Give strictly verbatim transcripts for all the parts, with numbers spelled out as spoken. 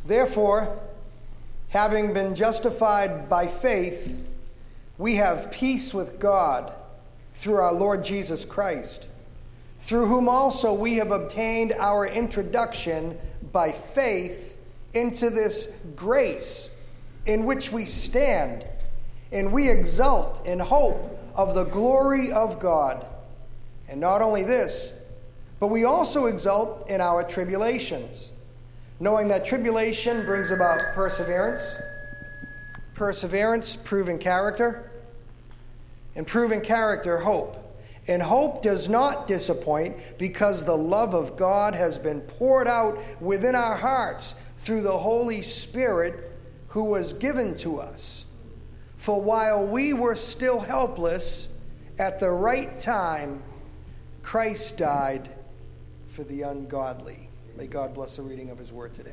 Therefore, having been justified by faith, we have peace with God through our Lord Jesus Christ, through whom also we have obtained our introduction by faith into this grace in which we stand, and we exult in hope of the glory of God. And not only this, but we also exult in our tribulations, knowing that tribulation brings about perseverance, perseverance, proven character, and proven character, hope. And hope does not disappoint, because the love of God has been poured out within our hearts through the Holy Spirit who was given to us. For while we were still helpless, at the right time, Christ died for the ungodly. May God bless the reading of his word today.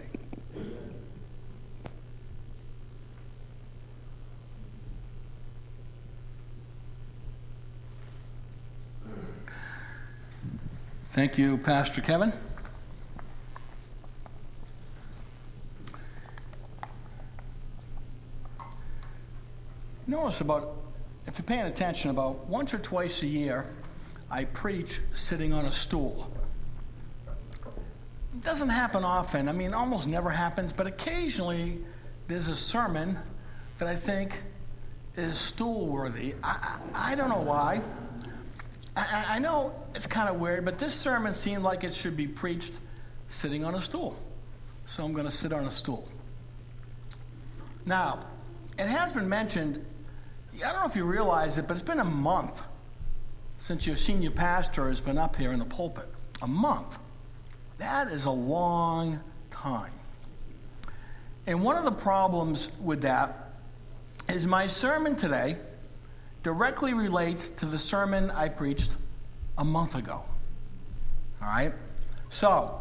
Thank you, Pastor Kevin. Notice about, if you're paying attention, about once or twice a year, I preach sitting on a stool. It doesn't happen often. I mean, it almost never happens, but occasionally there's a sermon that I think is stool-worthy. I, I, I don't know why. I, I know it's kind of weird, but this sermon seemed like it should be preached sitting on a stool. So I'm going to sit on a stool. Now, it has been mentioned, I don't know if you realize it, but it's been a month since your senior pastor has been up here in the pulpit. A month. That is a long time. And one of the problems with that is my sermon today directly relates to the sermon I preached a month ago. All right? So,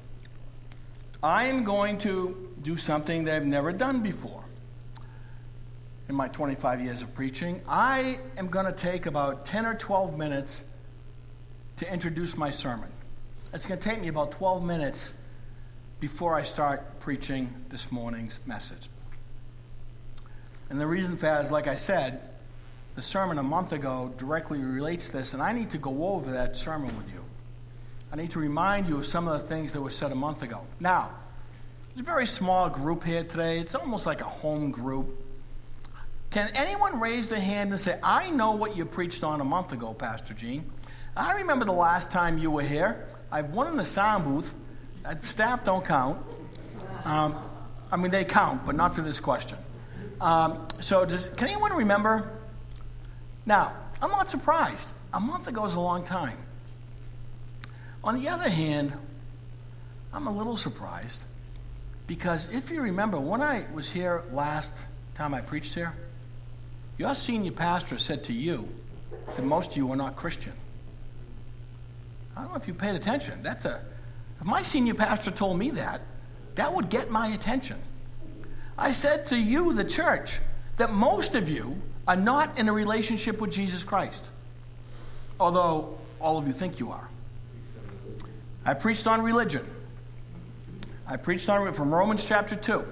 I am going to do something that I've never done before. In my twenty-five years of preaching, I am going to take about ten or twelve minutes to introduce my sermon. It's going to take me about twelve minutes before I start preaching this morning's message. And the reason for that is, like I said, the sermon a month ago directly relates to this, and I need to go over that sermon with you. I need to remind you of some of the things that were said a month ago. Now, there's a very small group here today. It's almost like a home group. Can anyone raise their hand and say, I know what you preached on a month ago, Pastor Gene? I remember the last time you were here. I have one in the sound booth. Staff don't count. Um, I mean, they count, but not for this question. Um, so does, can anyone remember? Now, I'm not surprised. A month ago is a long time. On the other hand, I'm a little surprised, because if you remember, when I was here last time I preached here, your senior pastor said to you that most of you are not Christian. I don't know if you paid attention. That's a, if my senior pastor told me that, that would get my attention. I said to you, the church, that most of you are not in a relationship with Jesus Christ, although all of you think you are. I preached on religion. I preached on it from Romans chapter two.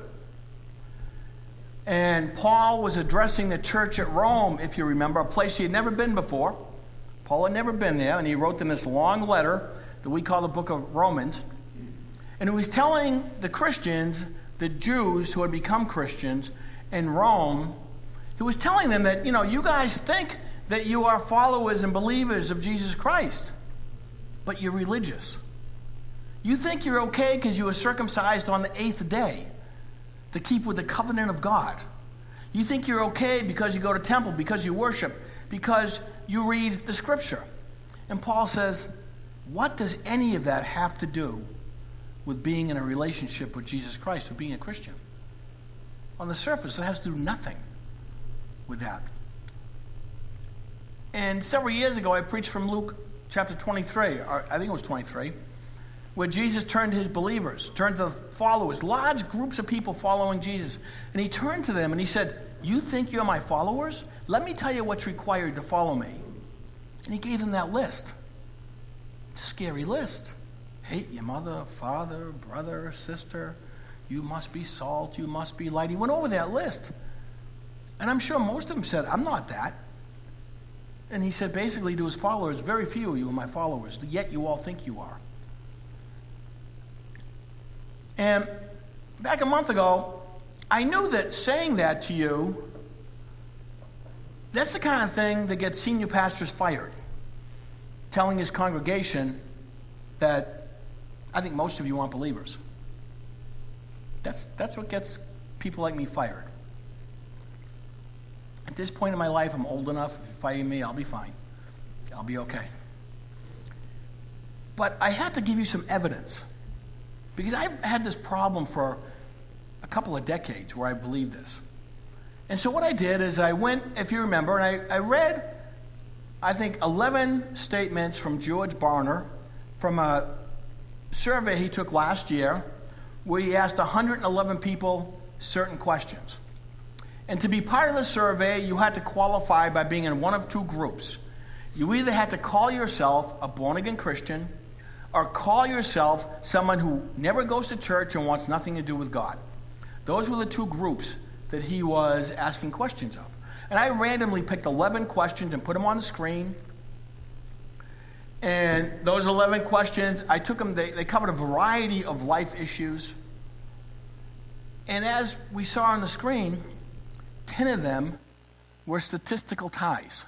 And Paul was addressing the church at Rome, if you remember, a place he had never been before. Paul had never been there, and he wrote them this long letter that we call the book of Romans. And he was telling the Christians, the Jews who had become Christians in Rome, he was telling them that, you know, you guys think that you are followers and believers of Jesus Christ, but you're religious. You think you're okay because you were circumcised on the eighth day to keep with the covenant of God. You think you're okay because you go to temple, because you worship, because you read the scripture. And Paul says, what does any of that have to do with being in a relationship with Jesus Christ, or being a Christian? On the surface, it has to do nothing with that. And several years ago, I preached from Luke chapter twenty-three, or I think it was twenty-three, where Jesus turned to his believers, turned to the followers, large groups of people following Jesus. And he turned to them and he said, you think you're my followers? Let me tell you what's required to follow me. And he gave them that list. It's a scary list. Hate your mother, father, brother, sister. You must be salt, you must be light. He went over that list. And I'm sure most of them said, I'm not that. And he said basically to his followers, very few of you are my followers, yet you all think you are. And back a month ago, I knew that saying that to you, that's the kind of thing that gets senior pastors fired. Telling his congregation that I think most of you aren't believers. That's, that's what gets people like me fired. At this point in my life, I'm old enough. If you fire me, I'll be fine. I'll be okay. But I had to give you some evidence. Because I've had this problem for a couple of decades where I believed this. And so what I did is I went, if you remember, and I, I read, I think, eleven statements from George Barna from a survey he took last year where he asked one hundred eleven people certain questions. And to be part of the survey, you had to qualify by being in one of two groups. You either had to call yourself a born-again Christian or call yourself someone who never goes to church and wants nothing to do with God. Those were the two groups that he was asking questions of. And I randomly picked eleven questions and put them on the screen. And those eleven questions, I took them, they, they covered a variety of life issues. And as we saw on the screen, ten of them were statistical ties.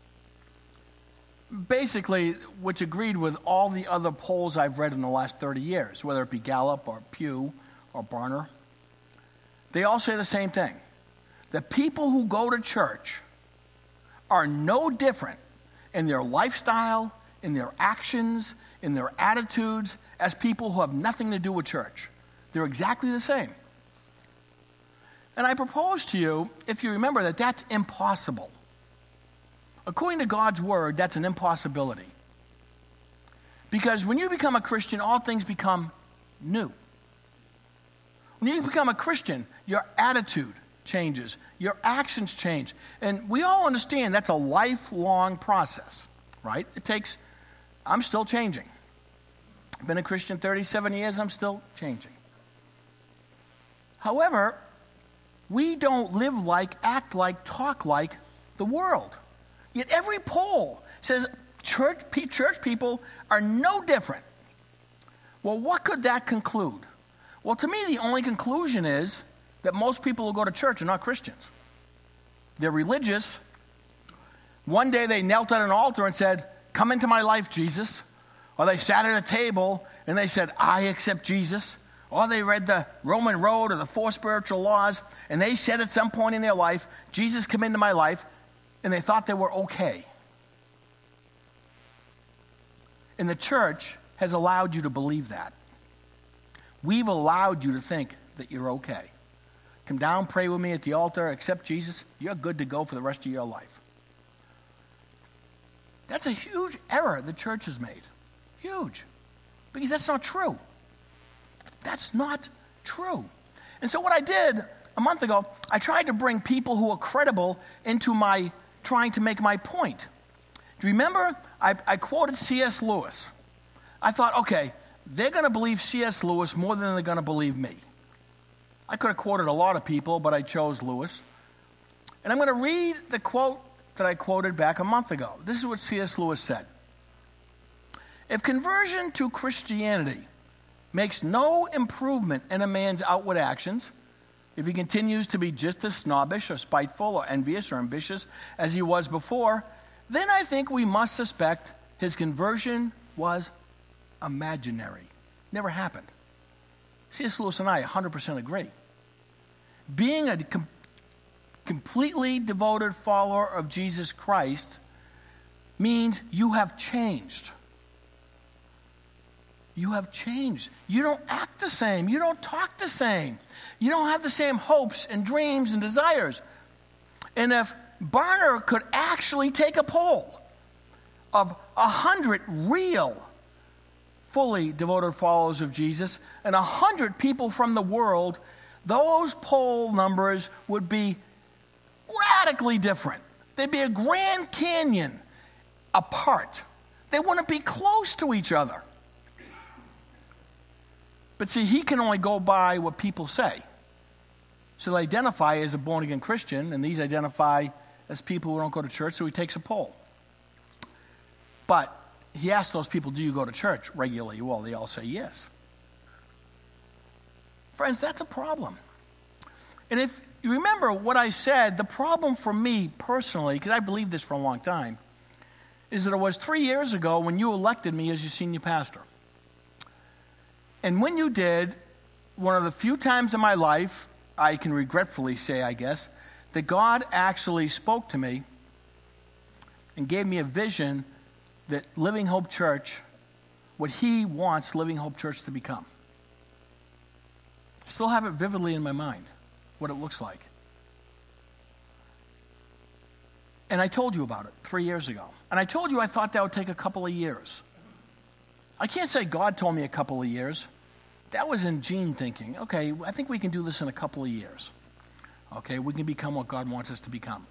Basically, which agreed with all the other polls I've read in the last thirty years, whether it be Gallup or Pew or Barna. They all say the same thing. The people who go to church are no different in their lifestyle, in their actions, in their attitudes, as people who have nothing to do with church. They're exactly the same. And I propose to you, if you remember, that that's impossible. According to God's word, that's an impossibility. Because when you become a Christian, all things become new. When you become a Christian, your attitude changes, your actions change. And we all understand that's a lifelong process, right? It takes, I'm still changing. I've been a Christian thirty-seven years, I'm still changing. However, we don't live like, act like, talk like the world. Yet every poll says church, church people are no different. Well, what could that conclude? Well, to me, the only conclusion is that most people who go to church are not Christians. They're religious. One day they knelt at an altar and said, "Come into my life, Jesus." Or they sat at a table and they said, "I accept Jesus." Or they read the Roman Road or the Four Spiritual Laws, and they said at some point in their life, "Jesus, come into my life," and they thought they were okay. And the church has allowed you to believe that. We've allowed you to think that you're okay. Come down, pray with me at the altar, accept Jesus, you're good to go for the rest of your life. That's a huge error the church has made. Huge. Because that's not true. That's not true. And so what I did a month ago, I tried to bring people who are credible into my trying to make my point. Do you remember? I, I quoted C S Lewis. I thought, okay, they're going to believe C S Lewis more than they're going to believe me. I could have quoted a lot of people, but I chose Lewis. And I'm going to read the quote that I quoted back a month ago. This is what C S Lewis said. "If conversion to Christianity makes no improvement in a man's outward actions, if he continues to be just as snobbish or spiteful or envious or ambitious as he was before, then I think we must suspect his conversion was imaginary. Never happened." C S Lewis and I one hundred percent agree. Being a com- completely devoted follower of Jesus Christ means you have changed. You have changed. You don't act the same. You don't talk the same. You don't have the same hopes and dreams and desires. And if Barna could actually take a poll of a hundred real, fully devoted followers of Jesus and a hundred people from the world, those poll numbers would be radically different. They'd be a Grand Canyon apart. They wouldn't be close to each other. But see, he can only go by what people say. So they identify as a born-again Christian, and these identify as people who don't go to church, so he takes a poll. But he asks those people, do you go to church regularly? Well, they all say yes. Friends, that's a problem. And if you remember what I said, the problem for me personally, because I believed this for a long time, is that it was three years ago when you elected me as your senior pastor. And when you did, one of the few times in my life, I can regretfully say, I guess, that God actually spoke to me and gave me a vision that Living Hope Church, what he wants Living Hope Church to become. I still have it vividly in my mind, what it looks like. And I told you about it three years ago. And I told you I thought that would take a couple of years. I can't say God told me a couple of years. That was in Gene thinking. Okay, I think we can do this in a couple of years. Okay, we can become what God wants us to become.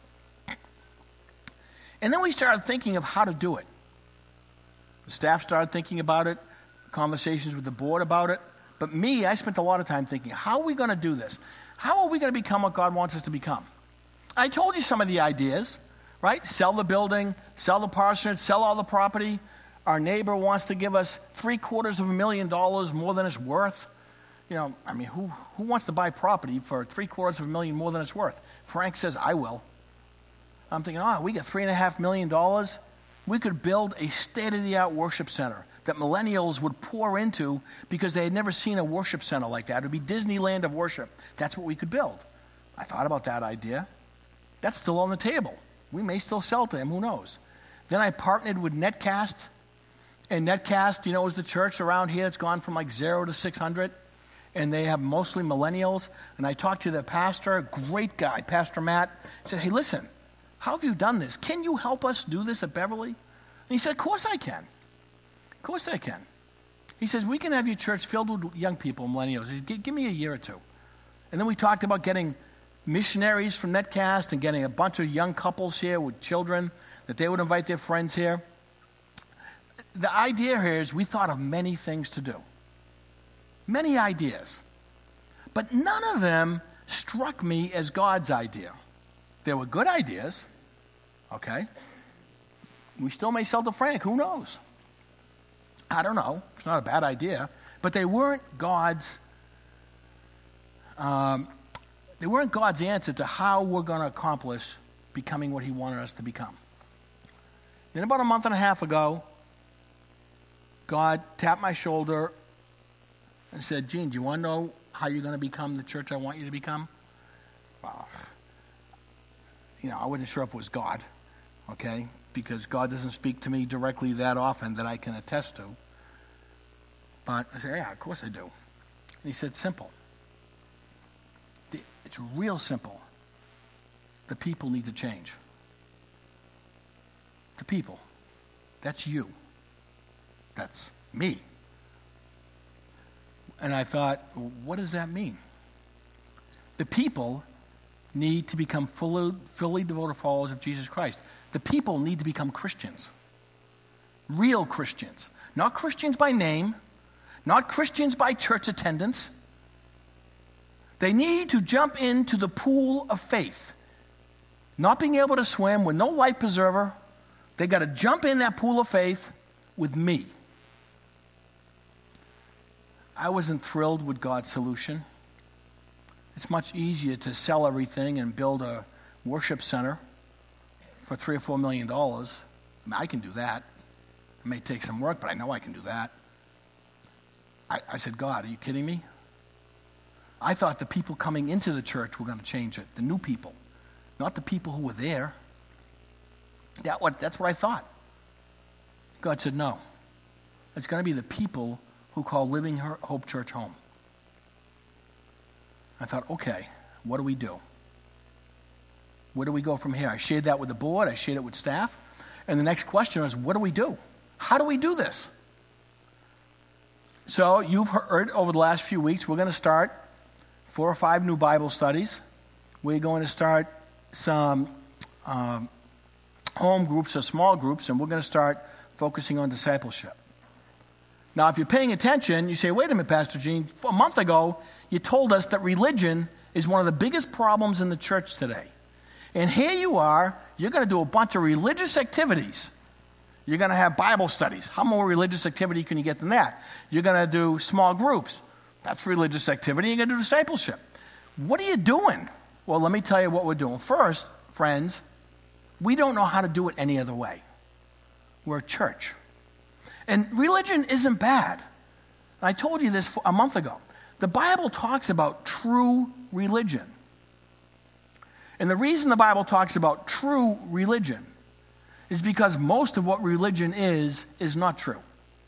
And then we started thinking of how to do it. The staff started thinking about it, conversations with the board about it. But me, I spent a lot of time thinking, how are we going to do this? How are we going to become what God wants us to become? I told you some of the ideas, right? Sell the building, sell the parsonage, sell all the property. Our neighbor wants to give us three quarters of a million dollars more than it's worth. You know, I mean, who, who wants to buy property for three quarters of a million more than it's worth? Frank says, I will. I'm thinking, oh, we got three and a half million dollars. We could build a state-of-the-art worship center that millennials would pour into because they had never seen a worship center like that. It would be Disneyland of worship. That's what we could build. I thought about that idea. That's still on the table. We may still sell to him. Who knows? Then I partnered with Netcast. And Netcast, you know, is the church around here that's gone from like zero to six hundred. And they have mostly millennials. And I talked to the pastor, great guy, Pastor Matt. I said, hey, listen, how have you done this? Can you help us do this at Beverly? And he said, of course I can. Of course I can. He says, we can have your church filled with young people, millennials. He said, give, give me a year or two. And then we talked about getting missionaries from Netcast and getting a bunch of young couples here with children, that they would invite their friends here. The idea here is we thought of many things to do. Many ideas. But none of them struck me as God's idea. They were good ideas. Okay. We still may sell to Frank. Who knows? I don't know. It's not a bad idea. But they weren't God's um, they weren't God's answer to how we're going to accomplish becoming what he wanted us to become. Then about a month and a half ago, God tapped my shoulder and said, Gene, do you want to know how you're going to become the church I want you to become? Well, you know, I wasn't sure if it was God, okay, because God doesn't speak to me directly that often that I can attest to. But I said, yeah, of course I do. And he said, simple. It's real simple. The people need to change. The people. That's you. That's me. And I thought, well, what does that mean? The people need to become fully, fully devoted followers of Jesus Christ. The people need to become Christians. Real Christians. Not Christians by name. Not Christians by church attendance. They need to jump into the pool of faith. Not being able to swim with no life preserver. They got to jump in that pool of faith with me. I wasn't thrilled with God's solution. It's much easier to sell everything and build a worship center for three or four million dollars. I mean, I can do that. It may take some work, but I know I can do that. I, I said, God, are you kidding me? I thought the people coming into the church were going to change it. The new people. Not the people who were there. That what, that's what I thought. God said, no. It's going to be the people who call Living Hope Church home. I thought, okay, what do we do? Where do we go from here? I shared that with the board. I shared it with staff. And the next question was, what do we do? How do we do this? So you've heard over the last few weeks, we're going to start four or five new Bible studies. We're going to start some um, home groups or small groups, and we're going to start focusing on discipleship. Now, if you're paying attention, you say, wait a minute, Pastor Gene, a month ago, you told us that religion is one of the biggest problems in the church today. And here you are, you're going to do a bunch of religious activities. You're going to have Bible studies. How more religious activity can you get than that? You're going to do small groups. That's religious activity. You're going to do discipleship. What are you doing? Well, let me tell you what we're doing. First, friends, we don't know how to do it any other way. We're a church. And religion isn't bad. I told you this a month ago. The Bible talks about true religion. And the reason the Bible talks about true religion is because most of what religion is, is not true.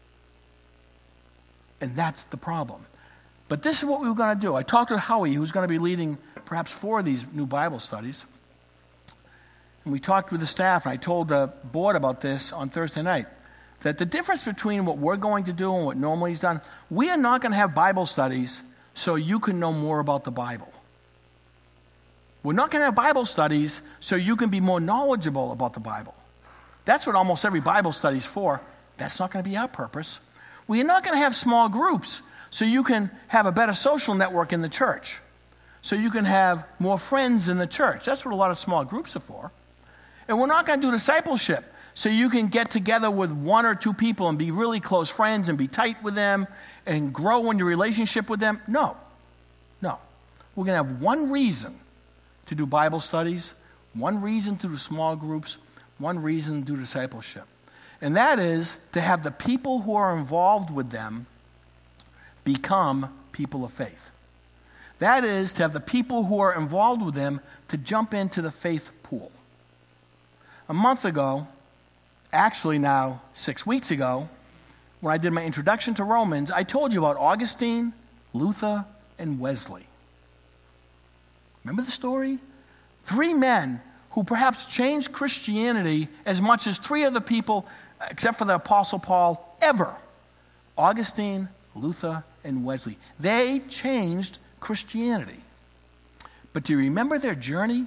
And that's the problem. But this is what we were going to do. I talked to Howie, who's going to be leading perhaps four of these new Bible studies. And we talked with the staff, and I told the board about this on Thursday night, that the difference between what we're going to do and what normally is done, we are not going to have Bible studies so you can know more about the Bible. We're not going to have Bible studies so you can be more knowledgeable about the Bible. That's what almost every Bible study is for. That's not going to be our purpose. We're not going to have small groups so you can have a better social network in the church, so you can have more friends in the church. That's what a lot of small groups are for. And we're not going to do discipleship so you can get together with one or two people and be really close friends and be tight with them and grow in your relationship with them. No, no. We're going to have one reason to do Bible studies, one reason to do small groups, one reason to do discipleship. And that is to have the people who are involved with them become people of faith. That is to have the people who are involved with them to jump into the faith pool. A month ago, actually now six weeks ago, when I did my introduction to Romans, I told you about Augustine, Luther, and Wesley. Remember the story? Three men who perhaps changed Christianity as much as three other people, except for the Apostle Paul, ever. Augustine, Luther, and Wesley. They changed Christianity. But do you remember their journey?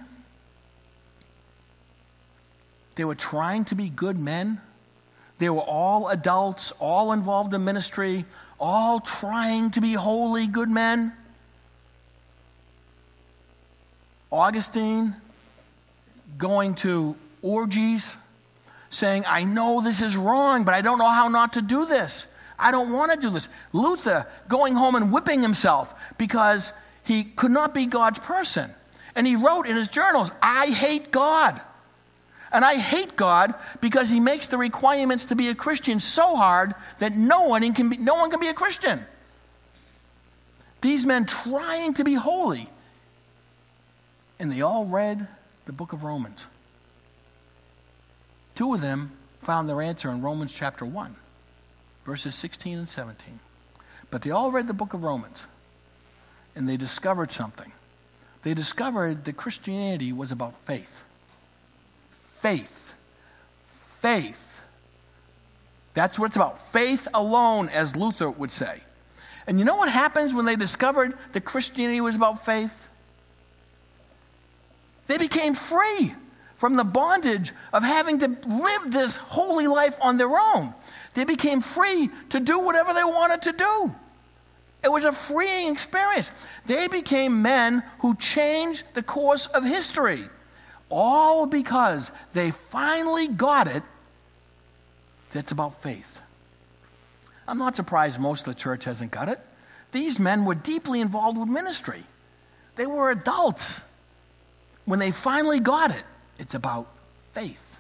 They were trying to be good men. They were all adults, all involved in ministry, all trying to be holy, good men. Augustine going to orgies, saying, I know this is wrong, but I don't know how not to do this. I don't want to do this. Luther going home and whipping himself because he could not be God's person. And he wrote in his journals, I hate God. And I hate God because he makes the requirements to be a Christian so hard that no one can be, no one can be a Christian. These men trying to be holy. And they all read the book of Romans. Two of them found their answer in Romans chapter one, verses sixteen and seventeen. But they all read the book of Romans, and they discovered something. They discovered that Christianity was about faith. Faith. Faith. That's what it's about. Faith alone, as Luther would say. And you know what happens when they discovered that Christianity was about faith? They became free from the bondage of having to live this holy life on their own. They became free to do whatever they wanted to do. It was a freeing experience. They became men who changed the course of history, all because they finally got it that's about faith. I'm not surprised most of the church hasn't got it. These men were deeply involved with ministry. They were adults. When they finally got it, it's about faith.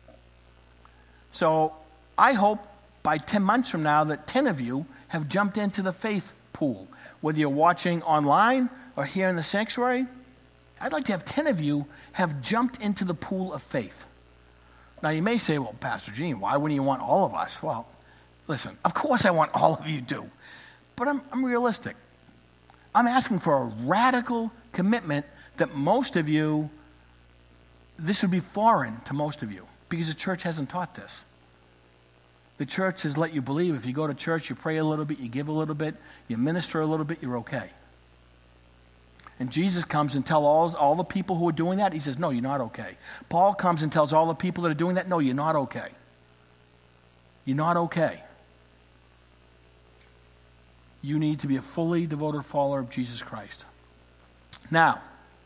So I hope by ten months from now that ten of you have jumped into the faith pool. Whether you're watching online or here in the sanctuary, I'd like to have ten of you have jumped into the pool of faith. Now you may say, well, Pastor Gene, why wouldn't you want all of us? Well, listen, of course I want all of you to. But I'm, I'm realistic. I'm asking for a radical commitment that most of you, this would be foreign to most of you because the church hasn't taught this. The church has let you believe if you go to church, you pray a little bit, you give a little bit, you minister a little bit, you're okay. And Jesus comes and tells all, all the people who are doing that, he says, no, you're not okay. Paul comes and tells all the people that are doing that, no, you're not okay. You're not okay. you need to be a fully devoted follower of Jesus Christ. Now,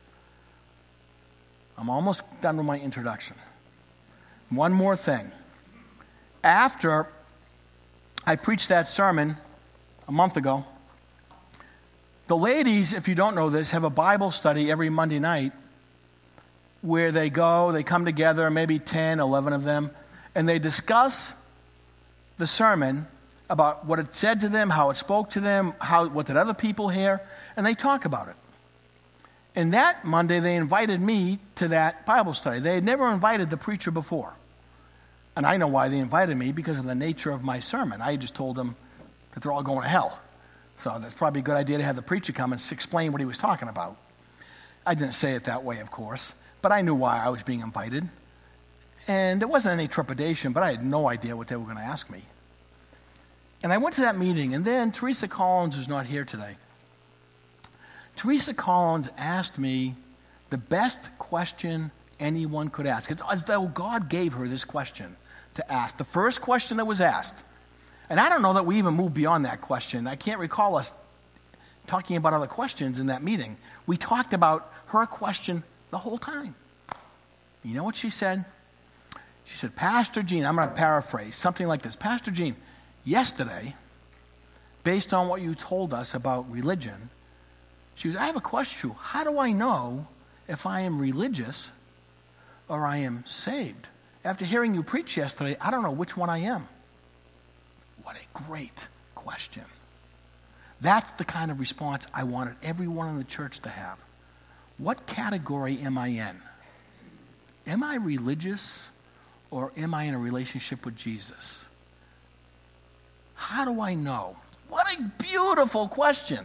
I'm almost done with my introduction. One more thing. After I preached that sermon a month ago, the ladies, if you don't know this, have a Bible study every Monday night where they go, they come together, maybe ten, eleven of them, and they discuss the sermon about what it said to them, how it spoke to them, how what did other people hear, and they talk about it. And that Monday, they invited me to that Bible study. They had never invited the preacher before. And I know why they invited me, because of the nature of my sermon. I just told them that they're all going to hell. So that's probably a good idea to have the preacher come and explain what he was talking about. I didn't say it that way, of course, but I knew why I was being invited. And there wasn't any trepidation, but I had no idea what they were going to ask me. And I went to that meeting, and then Teresa Collins is not here today. Teresa Collins asked me the best question anyone could ask. It's as though God gave her this question to ask. The first question that was asked. And I don't know that we even moved beyond that question. I can't recall us talking about other questions in that meeting. We talked about her question the whole time. You know what she said? She said, Pastor Gene, I'm going to paraphrase, something like this. Pastor Gene, yesterday, based on what you told us about religion, she was, I have a question for you. How do I know if I am religious or I am saved? After hearing you preach yesterday, I don't know which one I am. What a great question. That's the kind of response I wanted everyone in the church to have. What category am I in? Am I religious or am I in a relationship with Jesus? How do I know? What a beautiful question.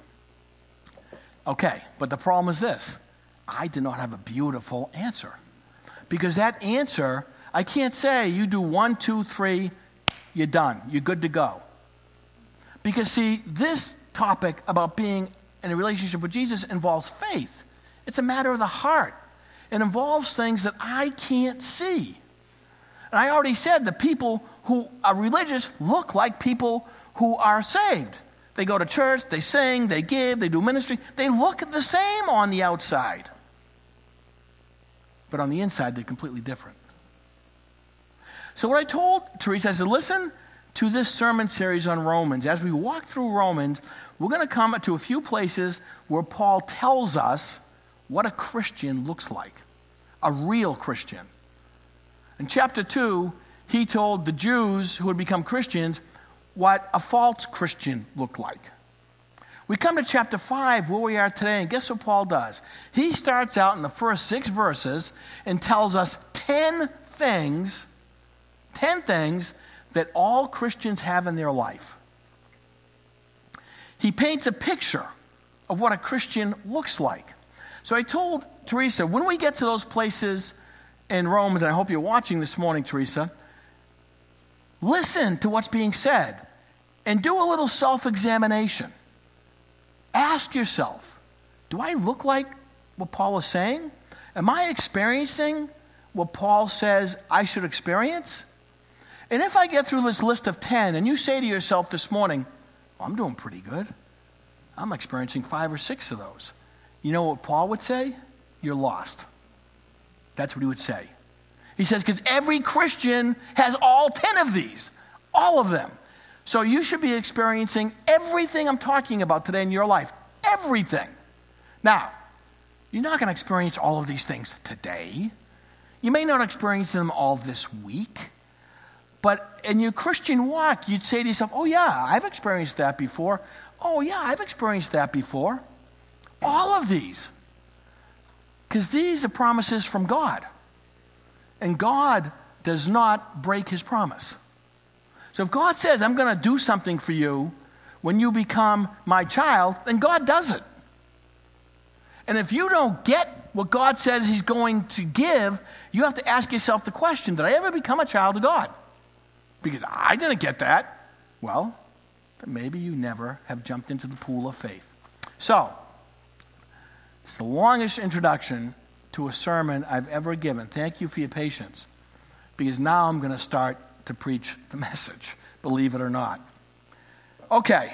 Okay, but the problem is this. I did not have a beautiful answer. Because that answer, I can't say you do one, two, three, you're done. You're good to go. Because see, this topic about being in a relationship with Jesus involves faith. It's a matter of the heart. It involves things that I can't see. And I already said the people who are religious look like people who are saved. They go to church, they sing, they give, they do ministry. They look the same on the outside. But on the inside, they're completely different. So what I told Teresa, I said, listen to this sermon series on Romans. As we walk through Romans, we're going to come to a few places where Paul tells us what a Christian looks like, a real Christian. In chapter two, he told the Jews who had become Christians what a false Christian looked like. We come to chapter five, where we are today, and guess what Paul does? He starts out in the first six verses and tells us ten things, ten things that all Christians have in their life. He paints a picture of what a Christian looks like. So I told Teresa, when we get to those places in Romans, and I hope you're watching this morning, Teresa, listen to what's being said and do a little self-examination. Ask yourself, do I look like what Paul is saying? Am I experiencing what Paul says I should experience? And if I get through this list of ten and you say to yourself this morning, oh, I'm doing pretty good. I'm experiencing five or six of those. You know what Paul would say? You're lost. That's what he would say. He says, because every Christian has all ten of these. All of them. So you should be experiencing everything I'm talking about today in your life. Everything. Now, you're not going to experience all of these things today. You may not experience them all this week. But in your Christian walk, you'd say to yourself, oh yeah, I've experienced that before. Oh yeah, I've experienced that before. All of these. Because these are promises from God. And God does not break his promise. So if God says, I'm going to do something for you when you become my child, then God does it. And if you don't get what God says he's going to give, you have to ask yourself the question, did I ever become a child of God? Because I didn't get that. Well, then maybe you never have jumped into the pool of faith. So, it's the longest introduction to a sermon I've ever given. Thank you for your patience. Because now I'm going to start to preach the message, believe it or not. Okay,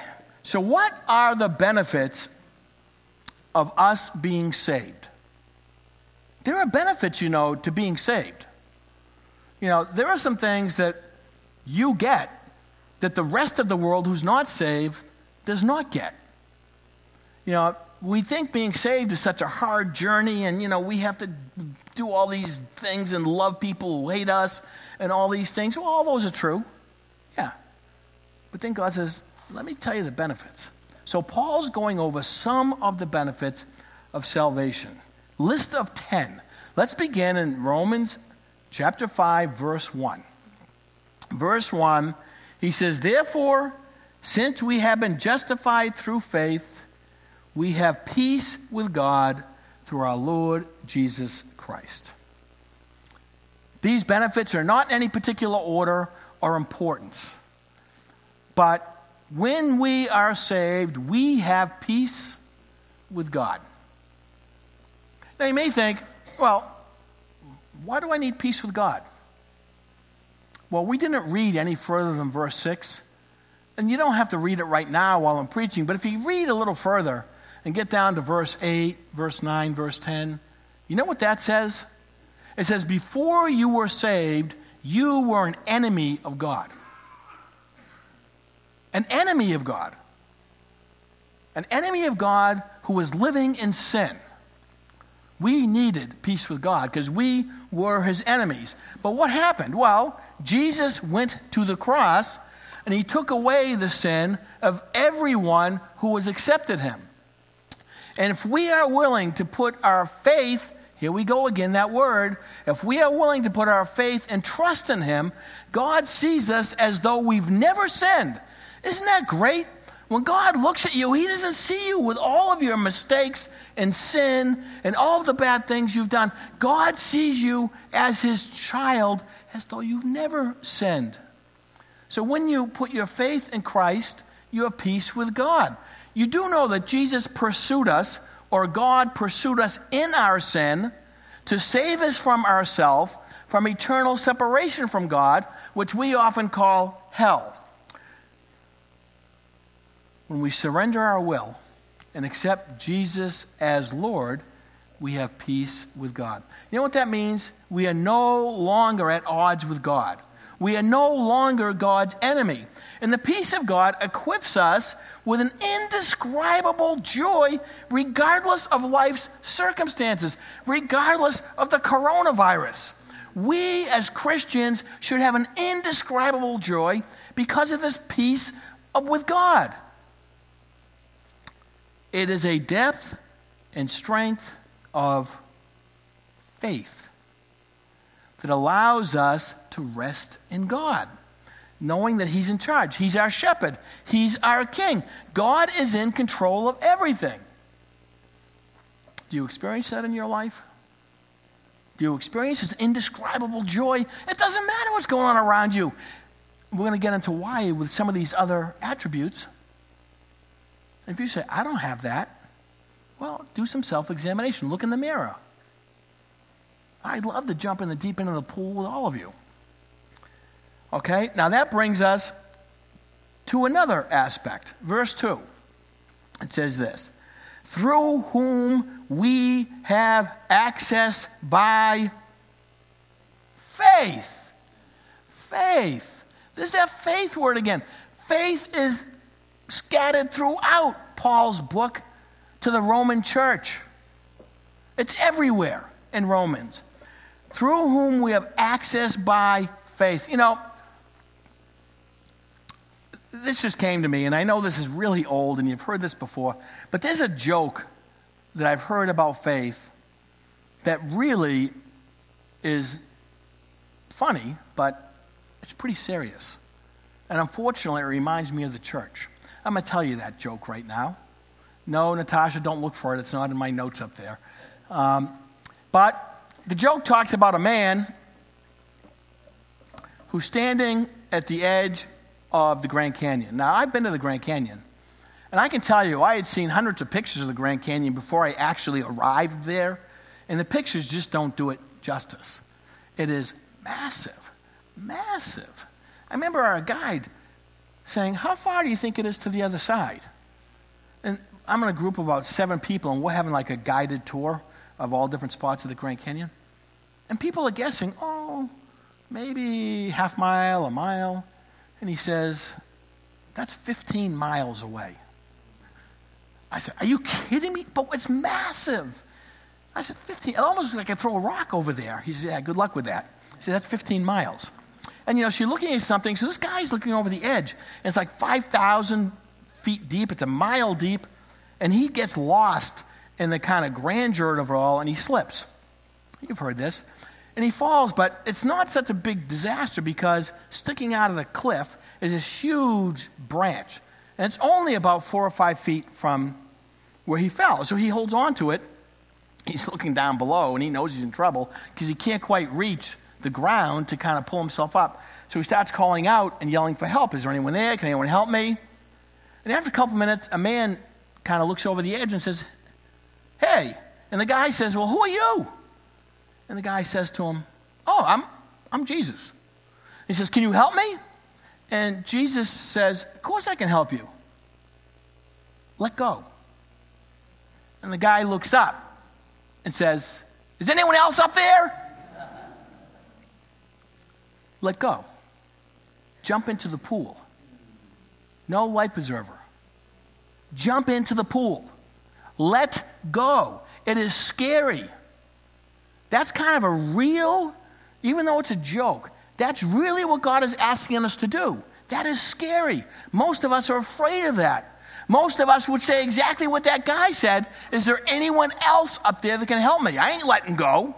So what are the benefits of us being saved? There are benefits, you know, to being saved. You know, there are some things that you get that the rest of the world who's not saved does not get. You know, we think being saved is such a hard journey, and, you know, we have to do all these things and love people who hate us and all these things. Well, all those are true. Yeah. But then God says, let me tell you the benefits. So Paul's going over some of the benefits of salvation. List of ten. Let's begin in Romans chapter five, verse one. Verse one, he says, therefore, since we have been justified through faith, we have peace with God through our Lord Jesus Christ. These benefits are not in any particular order or importance. But when we are saved, we have peace with God. Now you may think, well, why do I need peace with God? Well, we didn't read any further than verse six. And you don't have to read it right now while I'm preaching, but if you read a little further and get down to verse eight, verse nine, verse ten, you know what that says? It says, before you were saved, you were an enemy of God. An enemy of God. An enemy of God who was living in sin. We needed peace with God because we were his enemies. But what happened? Well, Jesus went to the cross and he took away the sin of everyone who has accepted him. And if we are willing to put our faith, here we go again, that word, if we are willing to put our faith and trust in him, God sees us as though we've never sinned. Isn't that great? When God looks at you, he doesn't see you with all of your mistakes and sin and all of the bad things you've done. God sees you as his child, as though you've never sinned. So when you put your faith in Christ, you have peace with God. You do know that Jesus pursued us, or God pursued us in our sin to save us from ourselves, from eternal separation from God, which we often call hell. When we surrender our will and accept Jesus as Lord, we have peace with God. You know what that means? We are no longer at odds with God. We are no longer God's enemy. And the peace of God equips us with an indescribable joy regardless of life's circumstances, regardless of the coronavirus. We as Christians should have an indescribable joy because of this peace with God. It is a depth and strength of faith that allows us to rest in God, knowing that he's in charge. He's our shepherd. He's our king. God is in control of everything. Do you experience that in your life? Do you experience this indescribable joy? It doesn't matter what's going on around you. We're going to get into why with some of these other attributes. If you say, I don't have that, well, do some self-examination. Look in the mirror. I'd love to jump in the deep end of the pool with all of you. Okay, now that brings us to another aspect. Verse two. It says this, through whom we have access by faith. Faith. There's that faith word again. Faith is scattered throughout Paul's book to the Roman church. It's everywhere in Romans. Through whom we have access by faith. You know, this just came to me, and I know this is really old, and you've heard this before, but there's a joke that I've heard about faith that really is funny, but it's pretty serious. And unfortunately, it reminds me of the church. I'm going to tell you that joke right now. No, Natasha, don't look for it. It's not in my notes up there. Um, but the joke talks about a man who's standing at the edge of the Grand Canyon. Now, I've been to the Grand Canyon, and I can tell you, I had seen hundreds of pictures of the Grand Canyon before I actually arrived there, and the pictures just don't do it justice. It is massive, massive. I remember our guide saying, how far do you think it is to the other side? And I'm in a group of about seven people, and we're having like a guided tour of all different spots of the Grand Canyon. And people are guessing, oh, maybe half mile, a mile. And he says, that's fifteen miles away. I said, are you kidding me? But it's massive. I said, fifteen, it almost like I throw a rock over there. He said, yeah, good luck with that. He said, that's fifteen miles. And, you know, she's looking at something. So this guy's looking over the edge. And it's like five thousand feet deep. It's a mile deep. And he gets lost in the kind of grandeur of it all, and he slips. You've heard this. And he falls, but it's not such a big disaster because sticking out of the cliff is this huge branch. And it's only about four or five feet from where he fell. So he holds on to it. He's looking down below, and he knows he's in trouble because he can't quite reach the ground to kind of pull himself up. So he starts calling out and yelling for help. Is there anyone there? Can anyone help me? And after a couple minutes, a man kind of looks over the edge and says, hey. And the guy says, well, who are you? And the guy says to him, oh, I'm I'm Jesus. He says, can you help me? And Jesus says, of course I can help you. Let go. And the guy looks up and says, is anyone else up there? Let go. Jump into the pool. No life preserver. Jump into the pool. Let go. It is scary. That's kind of a real, even though it's a joke, that's really what God is asking us to do. That is scary. Most of us are afraid of that. Most of us would say exactly what that guy said. Is there anyone else up there that can help me? I ain't letting go.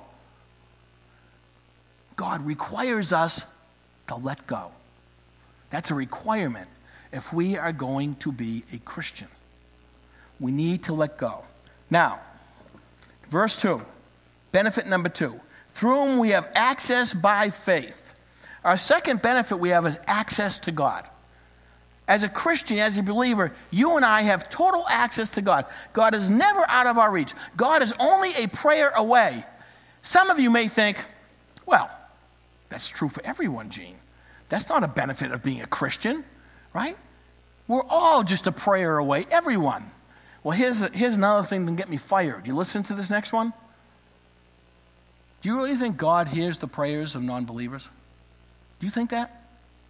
God requires us to let go. That's a requirement if we are going to be a Christian. We need to let go. Now, verse two, benefit number two. Through whom we have access by faith. Our second benefit we have is access to God. As a Christian, as a believer, you and I have total access to God. God is never out of our reach. God is only a prayer away. Some of you may think, well, that's true for everyone, Gene. That's not a benefit of being a Christian, right? We're all just a prayer away, everyone. Well, here's, here's another thing that can get me fired. You listen to this next one? Do you really think God hears the prayers of non-believers? Do you think that?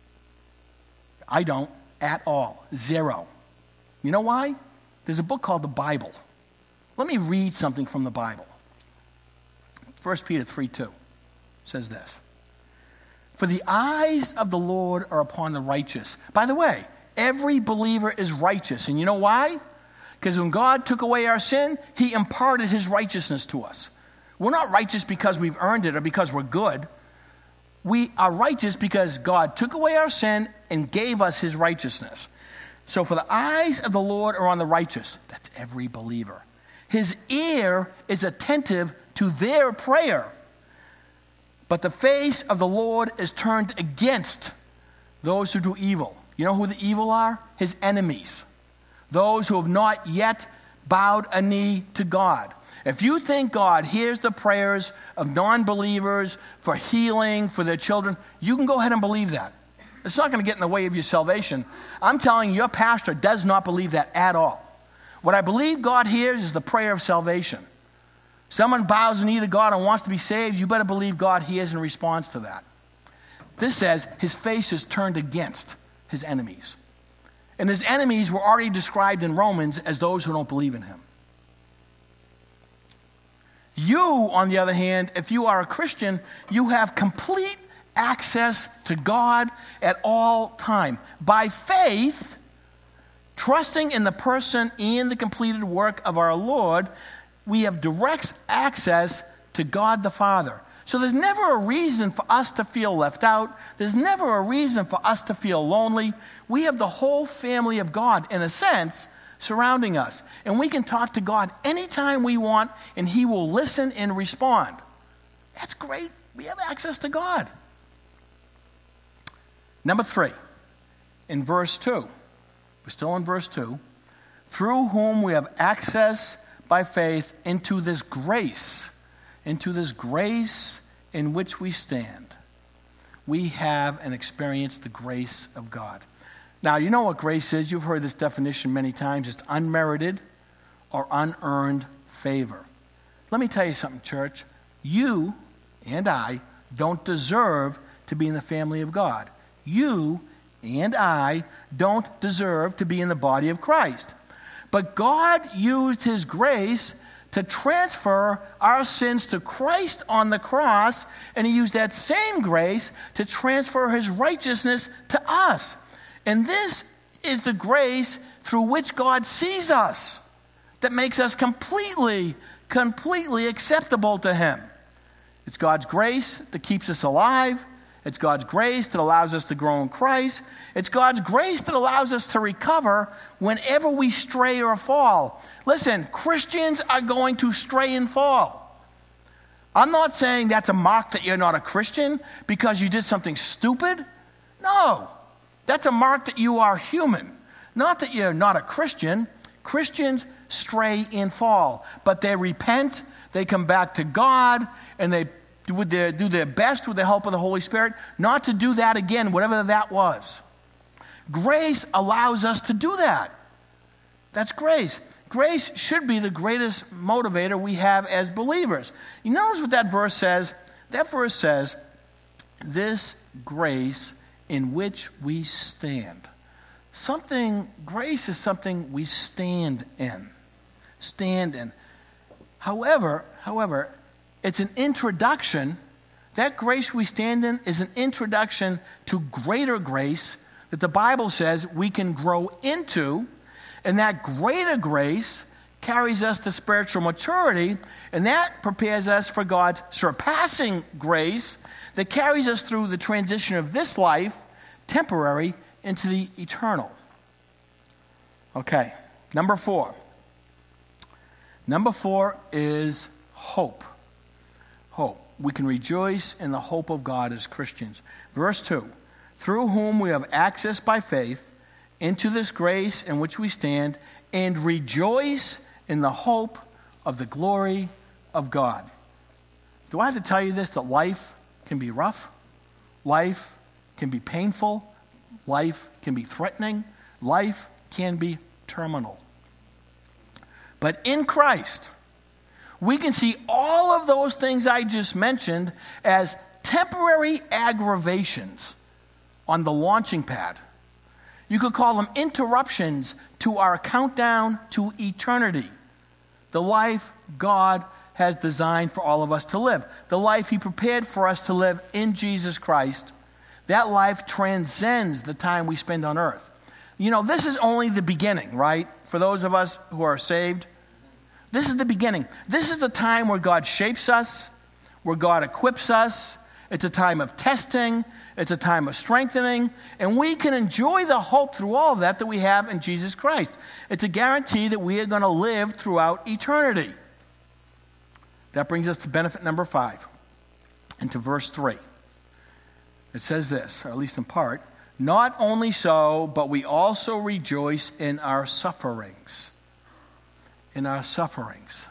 I don't at all. Zero. You know why? There's a book called the Bible. Let me read something from the Bible. First Peter three two says this. For the eyes of the Lord are upon the righteous. By the way, every believer is righteous. And you know why? Because when God took away our sin, he imparted his righteousness to us. We're not righteous because we've earned it or because we're good. We are righteous because God took away our sin and gave us his righteousness. So for the eyes of the Lord are on the righteous. That's every believer. His ear is attentive to their prayer. But the face of the Lord is turned against those who do evil. You know who the evil are? His enemies. Those who have not yet bowed a knee to God. If you think God hears the prayers of non-believers for healing for their children, you can go ahead and believe that. It's not going to get in the way of your salvation. I'm telling you, your pastor does not believe that at all. What I believe God hears is the prayer of salvation. Someone bows a knee to God and wants to be saved, you better believe God hears and responds to that. This says his face is turned against his enemies. And his enemies were already described in Romans as those who don't believe in him. You, on the other hand, if you are a Christian, you have complete access to God at all time. By faith, trusting in the person and the completed work of our Lord, we have direct access to God the Father. So there's never a reason for us to feel left out. There's never a reason for us to feel lonely. We have the whole family of God, in a sense, surrounding us. And we can talk to God anytime we want, and he will listen and respond. That's great. We have access to God. Number three, in verse two. We're still in verse two. Through whom we have access by faith into this grace, into this grace in which we stand. We have and experience the grace of God. Now, you know what grace is. You've heard this definition many times. It's unmerited or unearned favor. Let me tell you something, church. You and I don't deserve to be in the family of God. You and I don't deserve to be in the body of Christ. But God used his grace to transfer our sins to Christ on the cross, and he used that same grace to transfer his righteousness to us. And this is the grace through which God sees us, that makes us completely, completely acceptable to him. It's God's grace that keeps us alive. It's God's grace that allows us to grow in Christ. It's God's grace that allows us to recover whenever we stray or fall. Listen, Christians are going to stray and fall. I'm not saying that's a mark that you're not a Christian because you did something stupid. No, that's a mark that you are human, not that you're not a Christian. Christians stray and fall, but they repent, they come back to God, and they do their, do their best with the help of the Holy Spirit not to do that again, whatever that was. Grace allows us to do that. That's grace. Grace should be the greatest motivator we have as believers. You notice what that verse says? That verse says, this grace in which we stand. Something, grace is something we stand in. Stand in. However, however, it's an introduction. That grace we stand in is an introduction to greater grace that the Bible says we can grow into. And that greater grace carries us to spiritual maturity, and that prepares us for God's surpassing grace that carries us through the transition of this life, temporary, into the eternal. Okay, number four. Number four is hope. Hope. We can rejoice in the hope of God as Christians. Verse two, through whom we have access by faith into this grace in which we stand, and rejoice in the hope of the glory of God. Do I have to tell you this, that life can be rough? Life can be painful? Life can be threatening? Life can be terminal. But in Christ, we can see all of those things I just mentioned as temporary aggravations on the launching pad. You could call them interruptions to our countdown to eternity. The life God has designed for all of us to live. The life he prepared for us to live in Jesus Christ. That life transcends the time we spend on earth. You know, this is only the beginning, right? For those of us who are saved, this is the beginning. This is the time where God shapes us, where God equips us. It's a time of testing. It's a time of strengthening. And we can enjoy the hope through all of that that we have in Jesus Christ. It's a guarantee that we are going to live throughout eternity. That brings us to benefit number five, and to verse three. It says this, or at least in part, not only so, but we also rejoice in our sufferings. In our sufferings.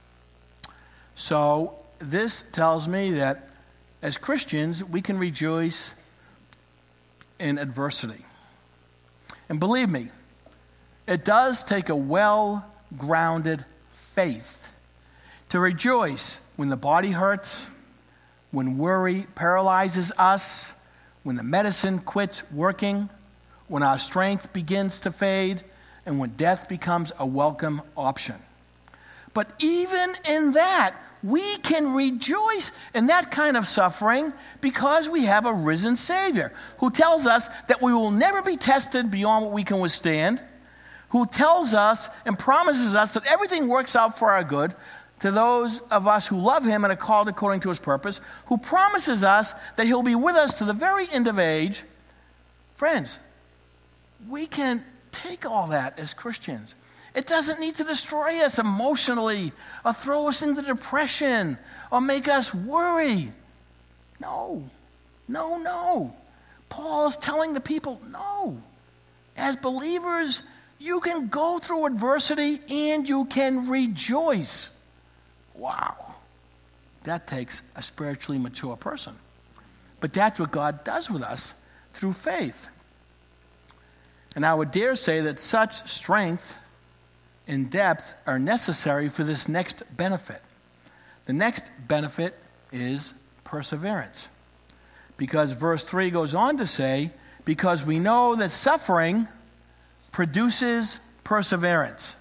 So this tells me that as Christians, we can rejoice in adversity. And believe me, it does take a well-grounded faith to rejoice when the body hurts, when worry paralyzes us, when the medicine quits working, when our strength begins to fade, and when death becomes a welcome option. But even in that, we can rejoice in that kind of suffering because we have a risen Savior who tells us that we will never be tested beyond what we can withstand, who tells us and promises us that everything works out for our good to those of us who love him and are called according to his purpose, who promises us that he'll be with us to the very end of age. Friends, we can take all that as Christians. It doesn't need to destroy us emotionally or throw us into depression or make us worry. No, no, no. Paul is telling the people, no. As believers, you can go through adversity and you can rejoice. Wow. That takes a spiritually mature person. But that's what God does with us through faith. And I would dare say that such strength and depth are necessary for this next benefit. The next benefit is perseverance. Because verse three goes on to say, because we know that suffering produces perseverance.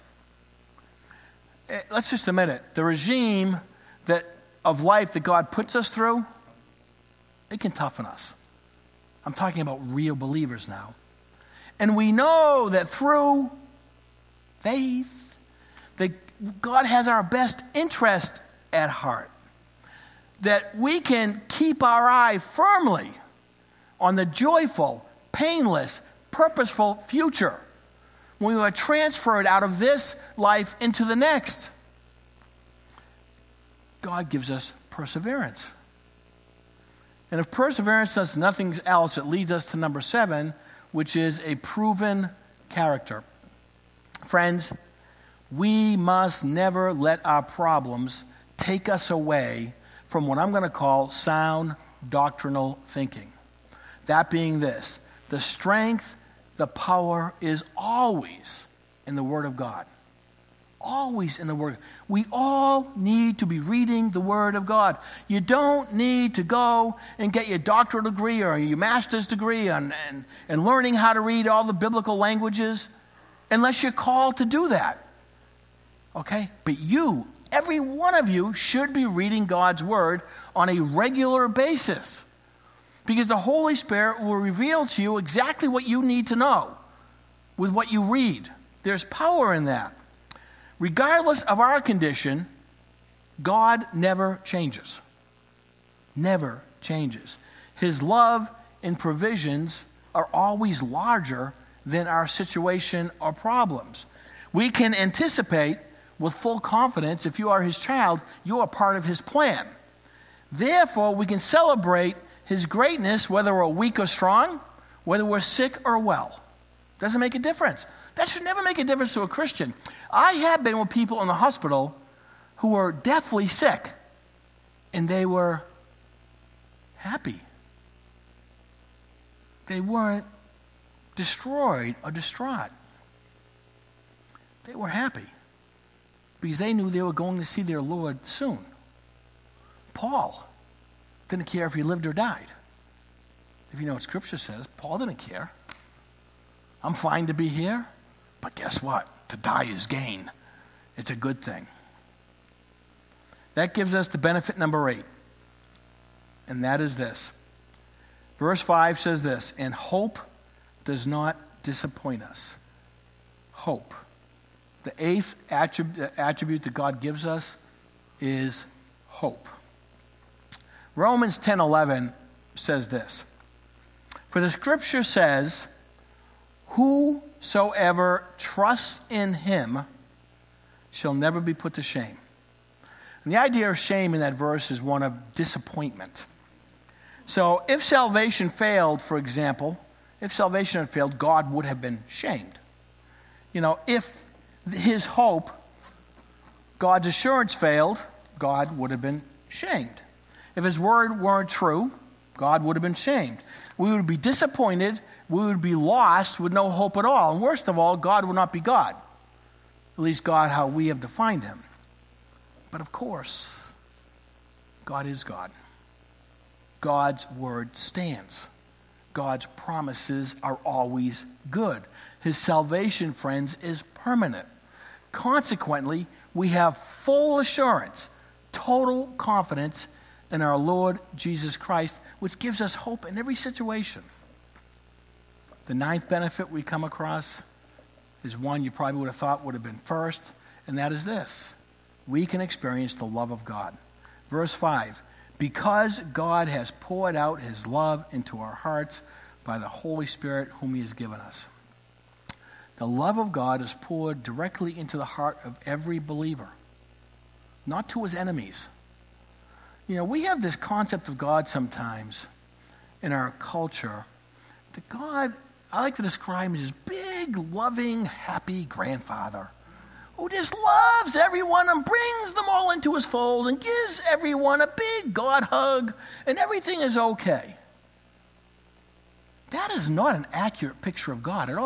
Let's just admit it. The regime that of life that God puts us through, it can toughen us. I'm talking about real believers now. And we know that through faith, that God has our best interest at heart. That we can keep our eye firmly on the joyful, painless, purposeful future when we are transferred out of this life into the next. God gives us perseverance. And if perseverance does nothing else, it leads us to number seven, which is a proven character. Friends, we must never let our problems take us away from what I'm going to call sound doctrinal thinking. That being this, the strength, the power is always in the Word of God. Always in the Word. We all need to be reading the Word of God. You don't need to go and get your doctoral degree or your master's degree and, and, and learning how to read all the biblical languages unless you're called to do that. Okay? But you, every one of you, should be reading God's Word on a regular basis. Because the Holy Spirit will reveal to you exactly what you need to know with what you read. There's power in that. Regardless of our condition, God never changes. Never changes. His love and provisions are always larger than our situation or problems. We can anticipate with full confidence, if you are His child, you are part of His plan. Therefore, we can celebrate His greatness whether we're weak or strong, whether we're sick or well. Doesn't make a difference. That should never make a difference to a Christian. I have been with people in the hospital who were deathly sick, and they were happy. They weren't destroyed or distraught. They were happy because they knew they were going to see their Lord soon. Paul didn't care if he lived or died. If you know what Scripture says, Paul didn't care. I'm fine to be here, but guess what? To die is gain. It's a good thing. That gives us the benefit number eight, and that is this. Verse five says this, and hope does not disappoint us. Hope. The eighth attribute, attribute that God gives us is hope. Romans ten eleven says this, for the Scripture says, whosoever trusts in Him shall never be put to shame. And the idea of shame in that verse is one of disappointment. So if salvation failed, for example, if salvation had failed, God would have been shamed. You know, if His hope, God's assurance failed, God would have been shamed. If His word weren't true, God would have been shamed. We would be disappointed. We would be lost with no hope at all. And worst of all, God would not be God. At least God, how we have defined Him. But of course, God is God. God's word stands. God's promises are always good. His salvation, friends, is permanent. Consequently, we have full assurance, total confidence in our Lord Jesus Christ, which gives us hope in every situation. The ninth benefit we come across is one you probably would have thought would have been first, and that is this. We can experience the love of God. Verse five, because God has poured out His love into our hearts by the Holy Spirit whom He has given us. The love of God is poured directly into the heart of every believer, not to his enemies. You know, we have this concept of God sometimes in our culture that God, I like to describe him as this big, loving, happy grandfather who just loves everyone and brings them all into his fold and gives everyone a big God hug and everything is okay. That is not an accurate picture of God at all.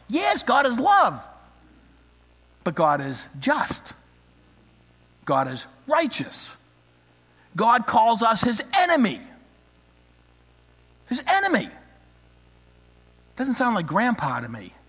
Yes, God is love. But God is just. God is righteous. God calls us his enemy. His enemy. Doesn't sound like grandpa to me.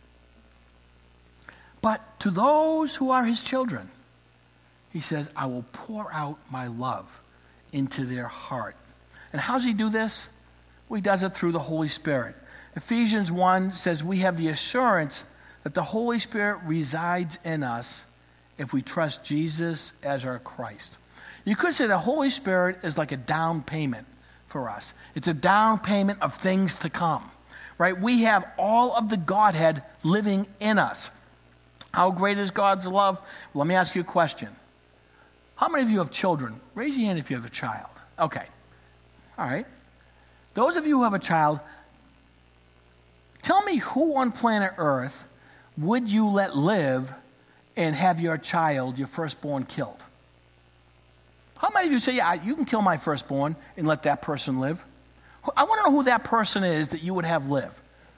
But to those who are his children, he says, I will pour out my love into their heart. And how does he do this? Well, he does it through the Holy Spirit. Ephesians one says we have the assurance that the Holy Spirit resides in us if we trust Jesus as our Christ. You could say the Holy Spirit is like a down payment for us. It's a down payment of things to come, right? We have all of the Godhead living in us. How great is God's love? Well, let me ask you a question. How many of you have children? Raise your hand if you have a child. Okay. All right. Those of you who have a child, tell me who on planet Earth would you let live and have your child, your firstborn, killed? How many of you say, yeah, you can kill my firstborn and let that person live? I want to know who that person is that you would have live.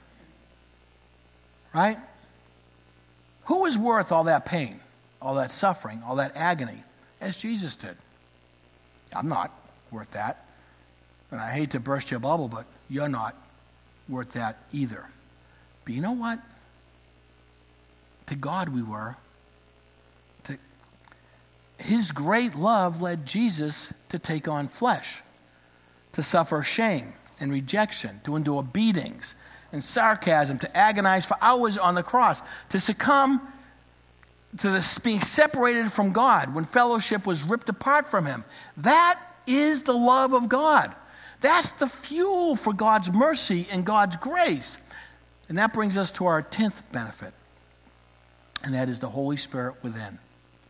Right? Who is worth all that pain, all that suffering, all that agony, as Jesus did? I'm not worth that. And I hate to burst your bubble, but you're not worth that either. But you know what? To God we were. To his great love led Jesus to take on flesh, to suffer shame and rejection, to endure beatings and sarcasm, to agonize for hours on the cross, to succumb to this being separated from God when fellowship was ripped apart from him. That is the love of God. That's the fuel for God's mercy and God's grace. And that brings us to our tenth benefit, and that is the Holy Spirit within.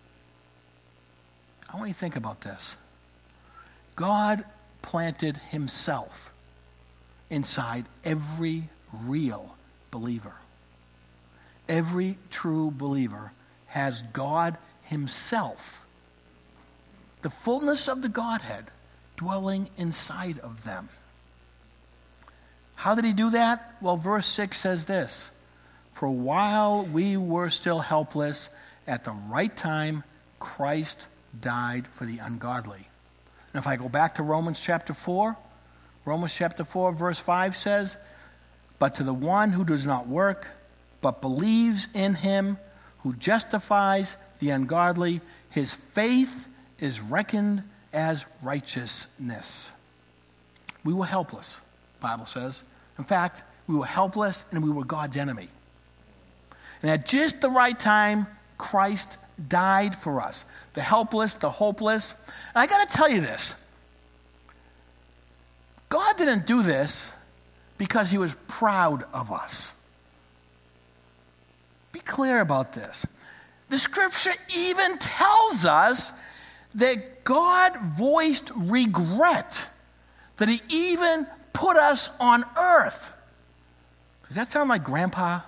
I want you to think about this. God planted himself inside every real believer. Every true believer has God himself, the fullness of the Godhead, dwelling inside of them. How did he do that? Well, verse six says this: for while we were still helpless, at the right time, Christ died for the ungodly. And if I go back to Romans chapter four, Romans chapter four, verse five says, but to the one who does not work, but believes in him who justifies the ungodly, his faith is reckoned as righteousness. We were helpless, the Bible says. In fact, we were helpless and we were God's enemy. And at just the right time, Christ died for us. The helpless, the hopeless. And I got to tell you this. God didn't do this because he was proud of us. Be clear about this. The scripture even tells us that God voiced regret that he even put us on earth. Does that sound like grandpa?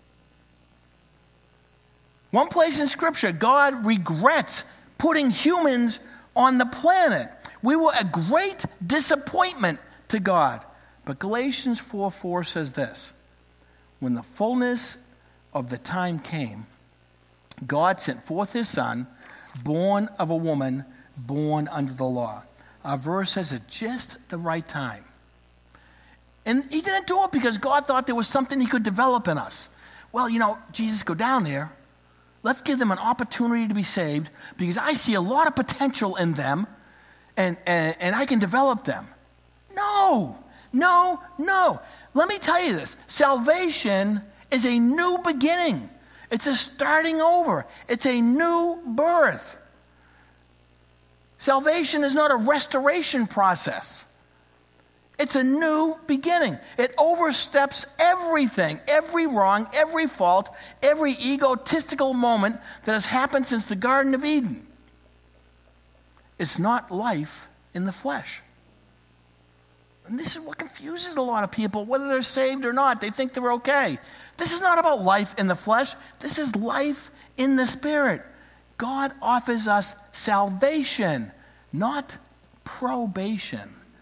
One place in scripture, God regrets putting humans on the planet. We were a great disappointment to God. But Galatians four four says this: when the fullness of the time came, God sent forth his son, born of a woman, born under the law. Our verse says at just the right time. And he didn't do it because God thought there was something he could develop in us. Well, you know, Jesus, go down there. Let's give them an opportunity to be saved because I see a lot of potential in them and, and, and I can develop them. No, no, no. Let me tell you this. Salvation is a new beginning. It's a starting over. It's a new birth. Salvation is not a restoration process. It's a new beginning. It oversteps everything, every wrong, every fault, every egotistical moment that has happened since the Garden of Eden. It's not life in the flesh. And this is what confuses a lot of people, whether they're saved or not. They think they're okay. This is not about life in the flesh. This is life in the Spirit. God offers us salvation, not probation.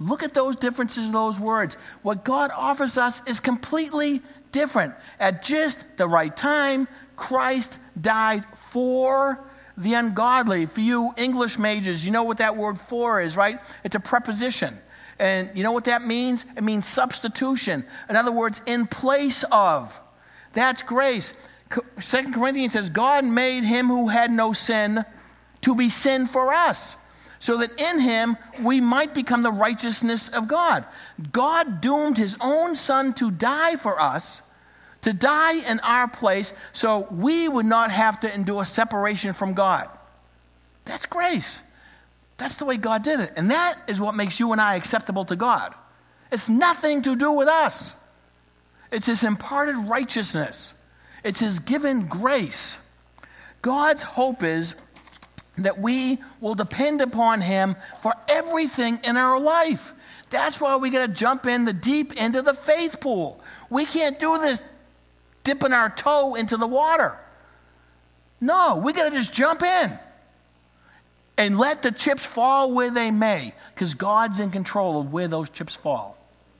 Look at those differences in those words. What God offers us is completely different. At just the right time, Christ died for the ungodly. For you English majors, you know what that word for is, right? It's a preposition. And you know what that means? It means substitution. In other words, in place of. That's grace. Second Corinthians says, God made him who had no sin to be sin for us, so that in him we might become the righteousness of God. God doomed his own son to die for us, to die in our place, so we would not have to endure separation from God. That's grace. That's the way God did it. And that is what makes you and I acceptable to God. It's nothing to do with us. It's his imparted righteousness. It's his given grace. God's hope is that we will depend upon him for everything in our life. That's why we got to jump in the deep end of the faith pool. We can't do this dipping our toe into the water. No, we got to just jump in and let the chips fall where they may, because God's in control of where those chips fall.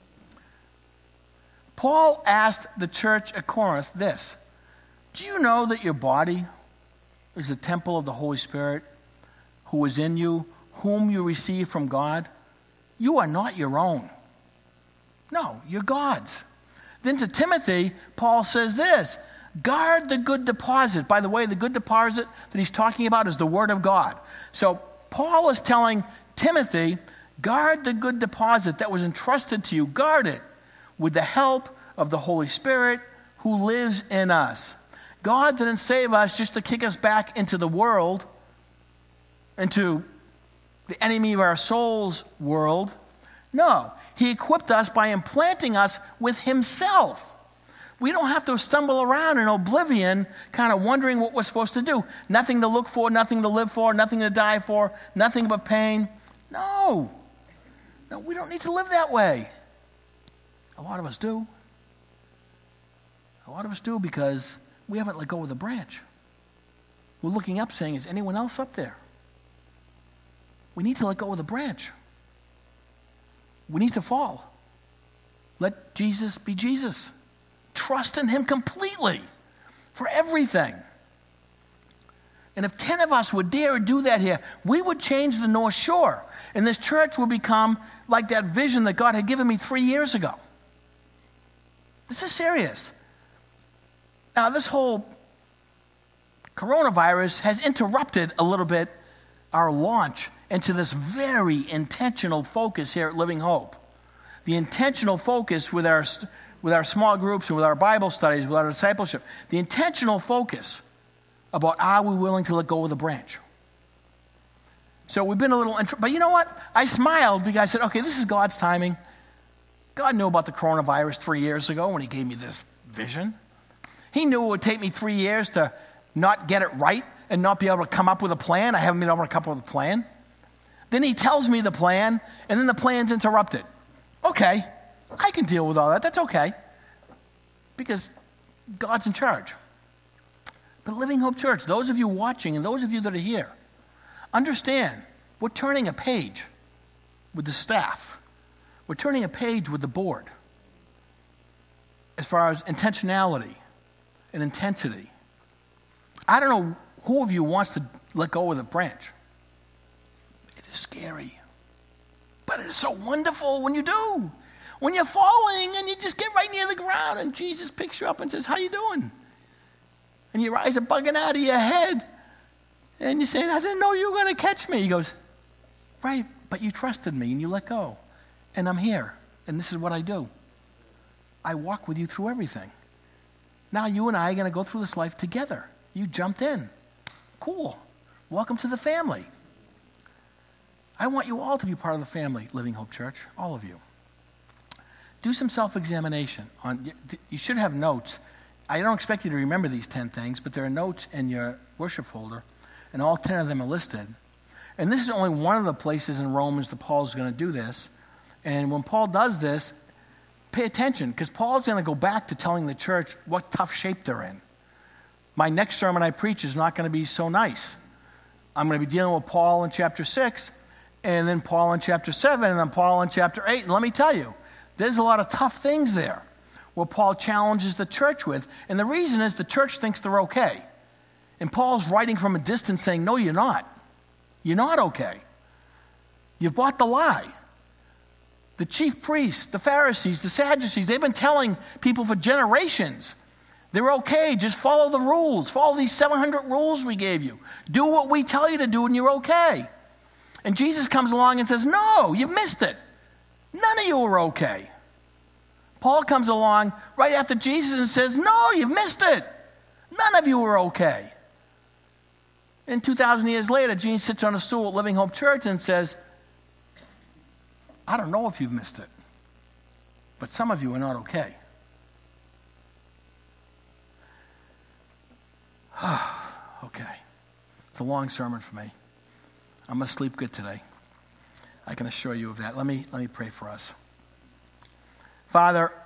Paul asked the church at Corinth this: do you know that your body is a temple of the Holy Spirit who is in you, whom you receive from God? You are not your own. No, you're God's. Then to Timothy, Paul says this: guard the good deposit. By the way, the good deposit that he's talking about is the Word of God. So Paul is telling Timothy, guard the good deposit that was entrusted to you. Guard it with the help of the Holy Spirit who lives in us. God didn't save us just to kick us back into the world, into the enemy of our soul's world. No, he equipped us by implanting us with himself. We don't have to stumble around in oblivion, kind of wondering what we're supposed to do. Nothing to look for, nothing to live for, nothing to die for, nothing but pain. No. No, we don't need to live that way. A lot of us do. A lot of us do because we haven't let go of the branch. We're looking up saying, is anyone else up there? We need to let go of the branch. We need to fall. Let Jesus be Jesus. Trust in him completely for everything. And if ten of us would dare do that here, we would change the North Shore. And this church would become like that vision that God had given me three years ago. This is serious. Now, this whole coronavirus has interrupted a little bit our launch into this very intentional focus here at Living Hope. The intentional focus with our with our small groups and with our Bible studies, with our discipleship. The intentional focus about, are we willing to let go of the branch? So we've been a little, int- but you know what? I smiled because I said, okay, this is God's timing. God knew about the coronavirus three years ago when he gave me this vision. He knew it would take me three years to not get it right and not be able to come up with a plan. I haven't been able to come up with a plan. Then he tells me the plan, and then the plan's interrupted. Okay, I can deal with all that. That's okay, because God's in charge. But Living Hope Church, those of you watching and those of you that are here, understand, we're turning a page with the staff. We're turning a page with the board as far as intentionality and intensity. I don't know who of you wants to let go of the branch. It is scary, but it is so wonderful when you do. When you're falling and you just get right near the ground and Jesus picks you up and says, how you doing? And your eyes are bugging out of your head. And you're saying, I didn't know you were going to catch me. He goes, right, but you trusted me and you let go. And I'm here. And this is what I do. I walk with you through everything. Now you and I are going to go through this life together. You jumped in. Cool. Welcome to the family. I want you all to be part of the family, Living Hope Church, all of you. Do some self-examination. On, you should have notes. I don't expect you to remember these ten things, but there are notes in your worship folder, and all ten of them are listed. And this is only one of the places in Romans that Paul's going to do this. And when Paul does this, pay attention, because Paul's going to go back to telling the church what tough shape they're in. My next sermon I preach is not going to be so nice. I'm going to be dealing with Paul in chapter six, and then Paul in chapter seven, and then Paul in chapter eight. And let me tell you, there's a lot of tough things there where Paul challenges the church with. And the reason is the church thinks they're okay. And Paul's writing from a distance saying, no, you're not. You're not okay. You've bought the lie. The chief priests, the Pharisees, the Sadducees, they've been telling people for generations, they're okay, just follow the rules. Follow these seven hundred rules we gave you. Do what we tell you to do and you're okay. And Jesus comes along and says, no, you've missed it. None of you are okay. Paul comes along right after Jesus and says, no, you've missed it. None of you are okay. And two thousand years later, Gene sits on a stool at Living Hope Church and says, I don't know if you've missed it, but some of you are not okay. Okay. It's a long sermon for me. I'm going to sleep good today. I can assure you of that. Let me, let me pray for us. Father,